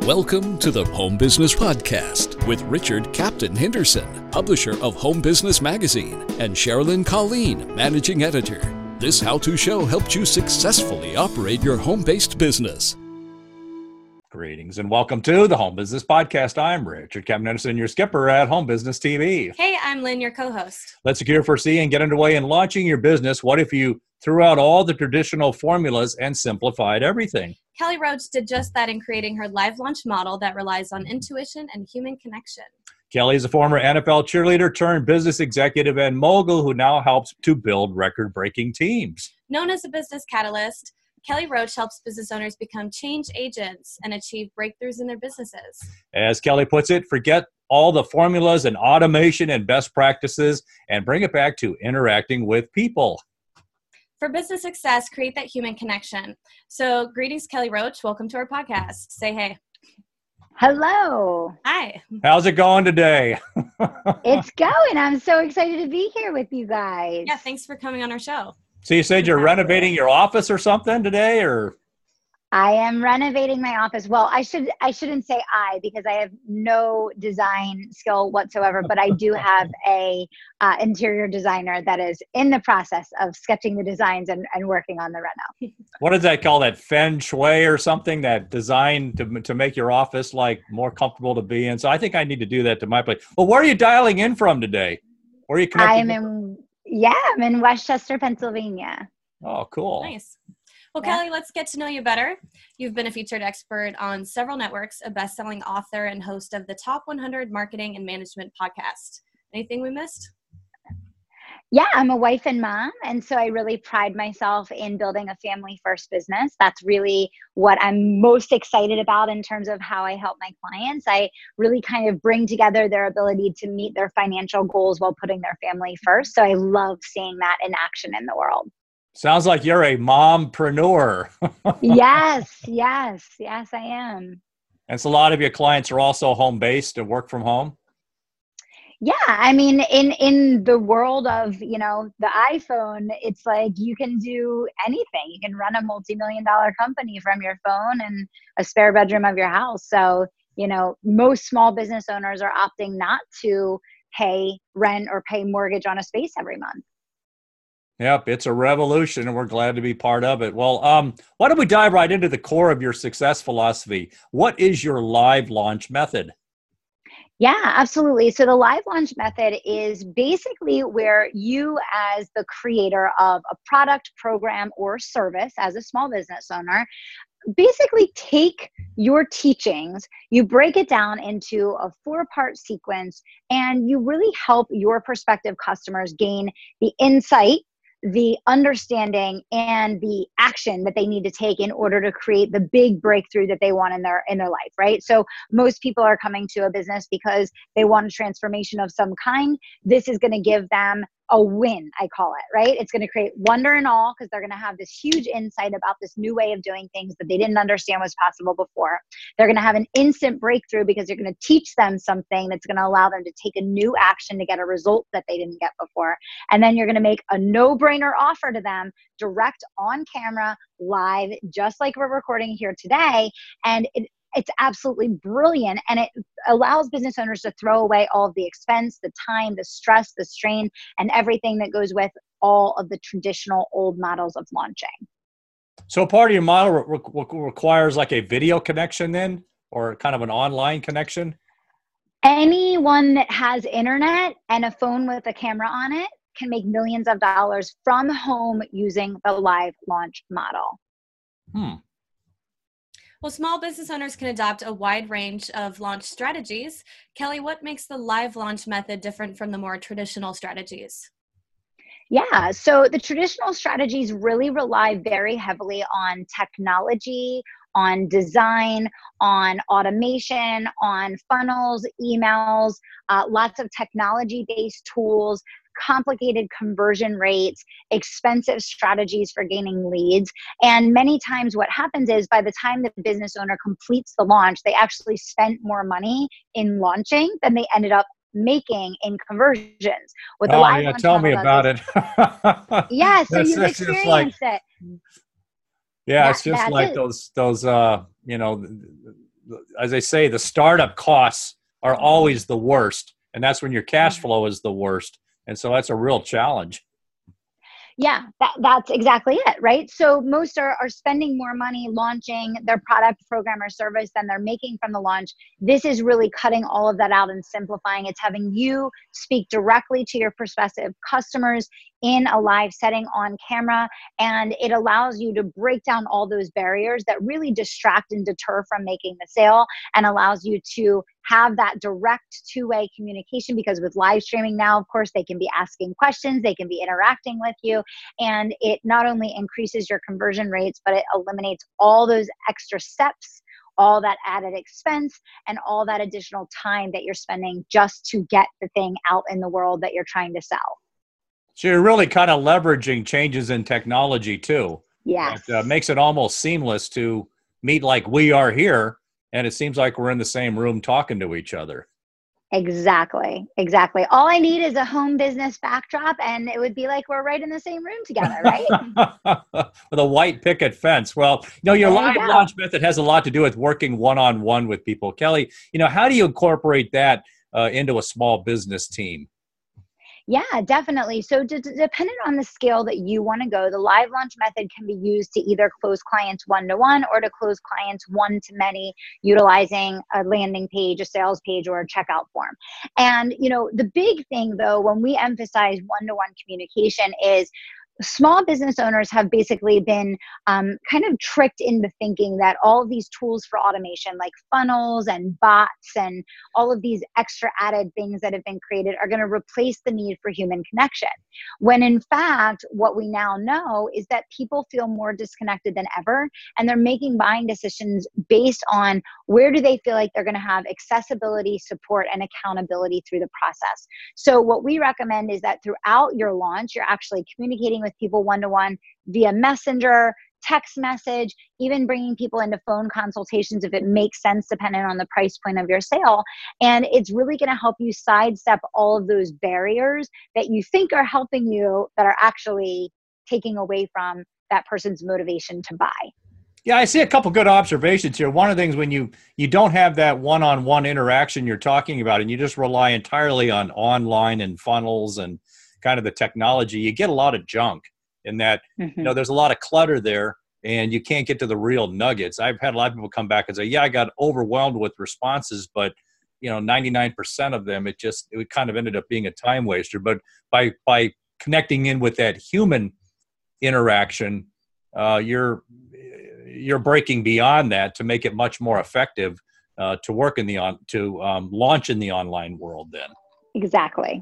Welcome to the Home Business Podcast with Richard Captain Henderson, publisher of Home Business Magazine, and Sherilyn Colleen, managing editor. This how-to show helps you successfully operate your home-based business. Greetings and welcome to the Home Business Podcast. I'm Richard Captain Henderson, your skipper at Home Business TV. Hey, I'm Lynn, your co-host. Let's secure, foresee, and get underway in launching your business. What if you threw out all the traditional formulas and simplified everything? Kelly Roach did just that in creating her live launch model that relies on intuition and human connection. Kelly is a former NFL cheerleader turned business executive and mogul who now helps to build record-breaking teams. Known as a business catalyst, Kelly Roach helps business owners become change agents and achieve breakthroughs in their businesses. As Kelly puts it, forget all the formulas and automation and best practices and bring it back to interacting with people. For business success, create that human connection. So greetings, Kelly Roach. Welcome to our podcast. Say hey. Hello. Hi. How's it going today? It's going. I'm so excited to be here with you guys. Yeah, thanks for coming on our show. So you said you're renovating your office or something today, or? I am renovating my office. Well, I shouldn't say because I have no design skill whatsoever, but I do have a interior designer that is in the process of sketching the designs and working on the reno. What does that call, that feng shui or something, that design to make your office like more comfortable to be in? So I think I need to do that to my place. Well, where are you dialing in from today? Where are you connecting? I'm in Westchester, Pennsylvania. Oh, cool. Nice. Well, Yeah. Kelly, let's get to know you better. You've been a featured expert on several networks, a best-selling author, and host of the Top 100 Marketing and Management podcast. Anything we missed? Yeah, I'm a wife and mom, and so I really pride myself in building a family-first business. That's really what I'm most excited about in terms of how I help my clients. I really kind of bring together their ability to meet their financial goals while putting their family first. So I love seeing that in action in the world. Sounds like you're a mompreneur. Yes, I am. And so a lot of your clients are also home-based and work from home? Yeah, I mean, in the world of, the iPhone, it's like you can do anything. You can run a multi-million-dollar company from your phone and a spare bedroom of your house. So, most small business owners are opting not to pay rent or pay mortgage on a space every month. Yep, it's a revolution, and we're glad to be part of it. Well, why don't we dive right into the core of your success philosophy? What is your live launch method? Yeah, absolutely. So the live launch method is basically where you, as the creator of a product, program, or service as a small business owner, basically take your teachings, you break it down into a 4-part sequence, and you really help your prospective customers gain the insight, the understanding, and the action that they need to take in order to create the big breakthrough that they want in their life, right? So most people are coming to a business because they want a transformation of some kind. This is going to give them a win, I call it, right? It's going to create wonder and awe because they're going to have this huge insight about this new way of doing things that they didn't understand was possible before. They're going to have an instant breakthrough because you're going to teach them something that's going to allow them to take a new action to get a result that they didn't get before. And then you're going to make a no-brainer offer to them, direct on camera, live, just like we're recording here today. And it's absolutely brilliant, and it allows business owners to throw away all of the expense, the time, the stress, the strain, and everything that goes with all of the traditional old models of launching. So part of your model requires like a video connection then, or kind of an online connection? Anyone that has internet and a phone with a camera on it can make millions of dollars from home using the live launch model. Well, small business owners can adopt a wide range of launch strategies. Kelly, what makes the live launch method different from the more traditional strategies? Yeah, so the traditional strategies really rely very heavily on technology, on design, on automation, on funnels, emails, lots of technology-based tools, complicated conversion rates, expensive strategies for gaining leads. And many times what happens is by the time the business owner completes the launch, they actually spent more money in launching than they ended up making in conversions. With the live launch tell me about it. Yeah, so you've experienced it. Yeah, it's just like those as I say, the startup costs are always the worst. And that's when your cash flow is the worst. And so that's a real challenge. Yeah, that's exactly it, right? So most are spending more money launching their product, program, or service than they're making from the launch. This is really cutting all of that out and simplifying. It's having you speak directly to your prospective customers in a live setting on camera, and it allows you to break down all those barriers that really distract and deter from making the sale, and allows you to have that direct two-way communication, because with live streaming now, of course, they can be asking questions, they can be interacting with you, and it not only increases your conversion rates, but it eliminates all those extra steps, all that added expense, and all that additional time that you're spending just to get the thing out in the world that you're trying to sell. So you're really kind of leveraging changes in technology too. Yes. That makes it almost seamless to meet like we are here. And it seems like we're in the same room talking to each other. Exactly. All I need is a home business backdrop, and it would be like we're right in the same room together, right? With a white picket fence. Well, your live launch method has a lot to do with working one-on-one with people. Kelly, how do you incorporate that into a small business team? Yeah, definitely. So depending on the scale that you want to go, the live launch method can be used to either close clients one-to-one or to close clients one-to-many, utilizing a landing page, a sales page, or a checkout form. And, the big thing though, when we emphasize one-to-one communication, is small business owners have basically been kind of tricked into thinking that all of these tools for automation, like funnels and bots and all of these extra added things that have been created, are going to replace the need for human connection. When in fact, what we now know is that people feel more disconnected than ever, and they're making buying decisions based on where do they feel like they're going to have accessibility, support, and accountability through the process. So what we recommend is that throughout your launch, you're actually communicating with people one-to-one via Messenger, text message, even bringing people into phone consultations if it makes sense, depending on the price point of your sale. And it's really going to help you sidestep all of those barriers that you think are helping you, that are actually taking away from that person's motivation to buy. Yeah, I see a couple good observations here. One of the things, when you don't have that one-on-one interaction you're talking about, and you just rely entirely on online and funnels and kind of the technology, you get a lot of junk in that, there's a lot of clutter there and you can't get to the real nuggets. I've had a lot of people come back and say, yeah, I got overwhelmed with responses, but 99% of them, it kind of ended up being a time waster. But by connecting in with that human interaction, you're breaking beyond that to make it much more effective to work launch in the online world then. Exactly.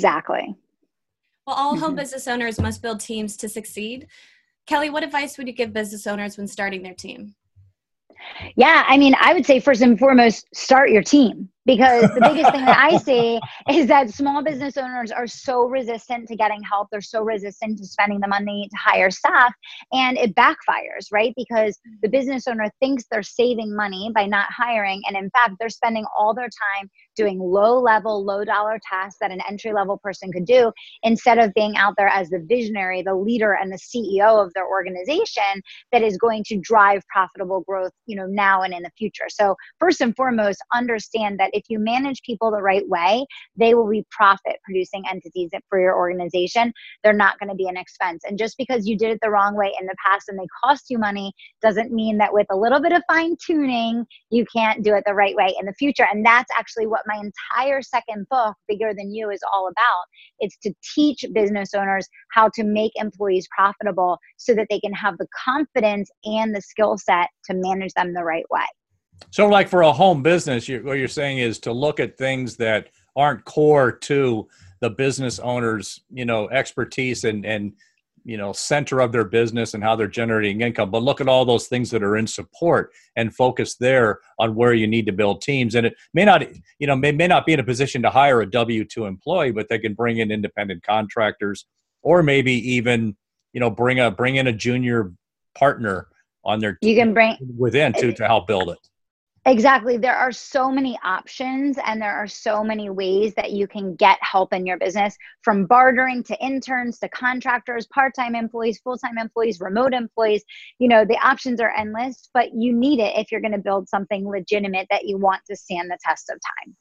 Well, all home business owners must build teams to succeed. Kelly, what advice would you give business owners when starting their team? Yeah, I would say first and foremost, start your team. Because the biggest thing that I see is that small business owners are so resistant to getting help. They're so resistant to spending the money to hire staff, and it backfires, right? Because the business owner thinks they're saving money by not hiring. And in fact, they're spending all their time doing low-level, low-dollar tasks that an entry-level person could do, instead of being out there as the visionary, the leader, and the CEO of their organization that is going to drive profitable growth, now and in the future. So first and foremost, understand that if you manage people the right way, they will be profit-producing entities for your organization. They're not going to be an expense. And just because you did it the wrong way in the past and they cost you money doesn't mean that with a little bit of fine-tuning, you can't do it the right way in the future. And that's actually what my entire second book, Bigger Than You, is all about. It's to teach business owners how to make employees profitable so that they can have the confidence and the skill set to manage them the right way. So like for a home business, what you're saying is to look at things that aren't core to the business owner's, expertise and center of their business and how they're generating income, but look at all those things that are in support and focus there on where you need to build teams. And it may not, may not be in a position to hire a W-2 employee, but they can bring in independent contractors, or maybe even, bring in a junior partner on their team to help build it. Exactly. There are so many options and there are so many ways that you can get help in your business, from bartering to interns to contractors, part-time employees, full-time employees, remote employees. The options are endless, but you need it if you're going to build something legitimate that you want to stand the test of time.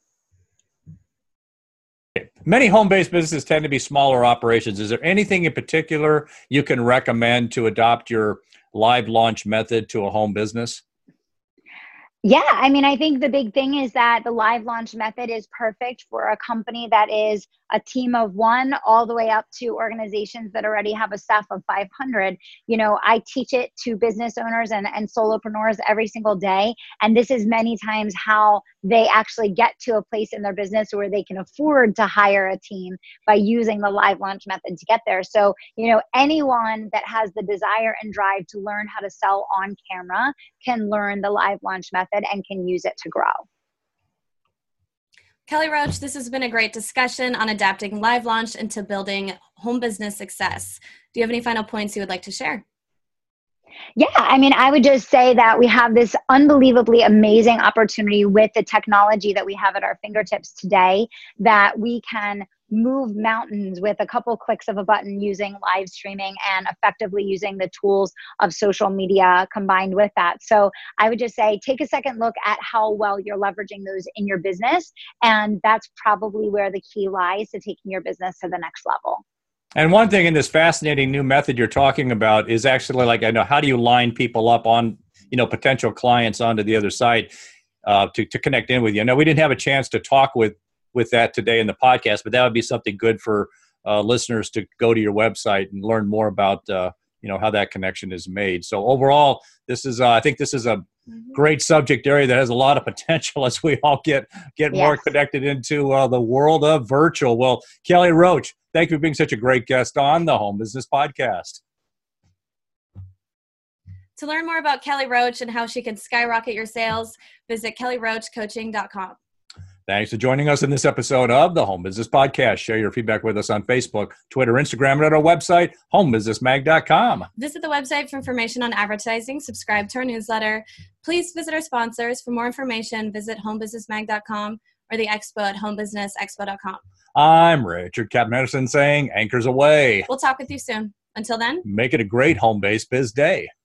Many home-based businesses tend to be smaller operations. Is there anything in particular you can recommend to adopt your live launch method to a home business? Yeah, I think the big thing is that the live launch method is perfect for a company that is a team of one all the way up to organizations that already have a staff of 500. I teach it to business owners and solopreneurs every single day. And this is many times how they actually get to a place in their business where they can afford to hire a team by using the live launch method to get there. So, anyone that has the desire and drive to learn how to sell on camera can learn the live launch method and can use it to grow. Kelly Roach, this has been a great discussion on adapting live launch into building home business success. Do you have any final points you would like to share? Yeah, I would just say that we have this unbelievably amazing opportunity with the technology that we have at our fingertips today, that we can move mountains with a couple clicks of a button using live streaming and effectively using the tools of social media combined with that. So I would just say, take a second look at how well you're leveraging those in your business. And that's probably where the key lies to taking your business to the next level. And one thing in this fascinating new method you're talking about is actually, how do you line people up on, potential clients onto the other side to connect in with you? Now, we didn't have a chance to talk with that today in the podcast, but that would be something good for listeners to go to your website and learn more about, how that connection is made. So overall, I think this is a great subject area that has a lot of potential as we all get more connected into the world of virtual. Well, Kelly Roach, thank you for being such a great guest on the Home Business Podcast. To learn more about Kelly Roach and how she can skyrocket your sales, visit kellyroachcoaching.com. Thanks for joining us in this episode of the Home Business Podcast. Share your feedback with us on Facebook, Twitter, Instagram, and at our website, homebusinessmag.com. Visit the website for information on advertising. Subscribe to our newsletter. Please visit our sponsors. For more information, visit homebusinessmag.com or the expo at homebusinessexpo.com. I'm Richard Captain Henderson saying, anchors away. We'll talk with you soon. Until then, make it a great home-based biz day.